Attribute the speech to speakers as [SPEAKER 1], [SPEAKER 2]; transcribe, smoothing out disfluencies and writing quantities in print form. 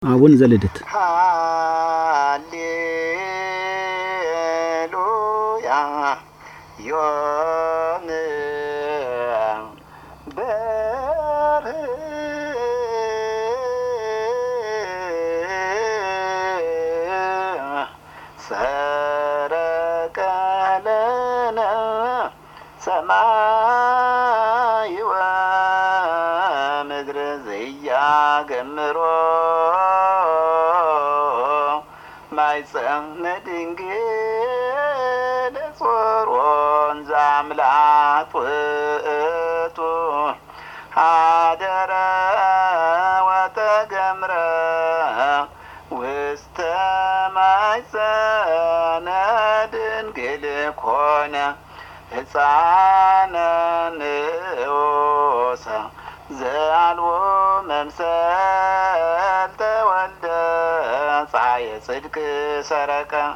[SPEAKER 1] አቡነ ዘልደት
[SPEAKER 2] ሃሌሉያ ዮም ሰረቀ ለነ ሰማይ ወምድር ዘያገምሮ ማይፀነ ድንግል ጾሮን ዘአምላክ ውእቱ ሀደረ ወተገምረ ውስተ ማይፀነ ድንግል ኮነ ሕፃነ ንዑሰ ዘአልቦ መምሰል ተወልደ ፀሐየ ጽድቅ ሰረቀ